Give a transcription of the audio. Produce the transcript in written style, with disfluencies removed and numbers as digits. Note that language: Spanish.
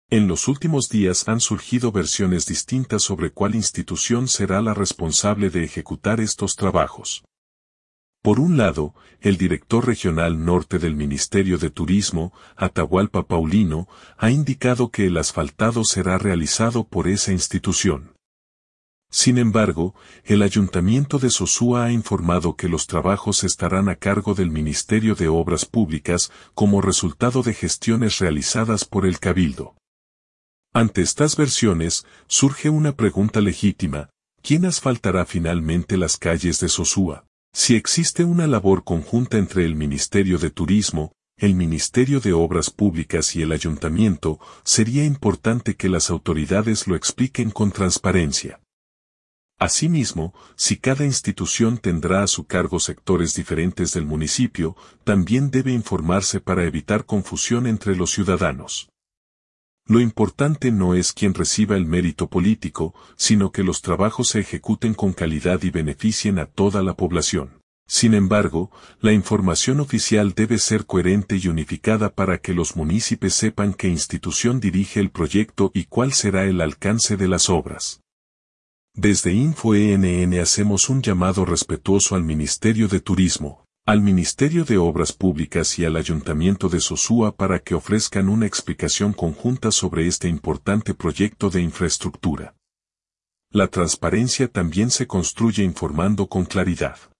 En los últimos días han surgido versiones distintas sobre cuál institución será la responsable de ejecutar estos trabajos. Por un lado, el director regional norte del Ministerio de Turismo, Atahualpa Paulino, ha indicado que el asfaltado será realizado por esa institución. Sin embargo, el Ayuntamiento de Sosúa ha informado que los trabajos estarán a cargo del Ministerio de Obras Públicas como resultado de gestiones realizadas por el Cabildo. Ante estas versiones, surge una pregunta legítima: ¿quién asfaltará finalmente las calles de Sosúa? Si existe una labor conjunta entre el Ministerio de Turismo, el Ministerio de Obras Públicas y el Ayuntamiento, sería importante que las autoridades lo expliquen con transparencia. Asimismo, si cada institución tendrá a su cargo sectores diferentes del municipio, también debe informarse para evitar confusión entre los ciudadanos. Lo importante no es quién reciba el mérito político, sino que los trabajos se ejecuten con calidad y beneficien a toda la población. Sin embargo, la información oficial debe ser coherente y unificada para que los municipios sepan qué institución dirige el proyecto y cuál será el alcance de las obras. Desde InfoENN hacemos un llamado respetuoso al Ministerio de Turismo, al Ministerio de Obras Públicas y al Ayuntamiento de Sosúa para que ofrezcan una explicación conjunta sobre este importante proyecto de infraestructura. La transparencia también se construye informando con claridad.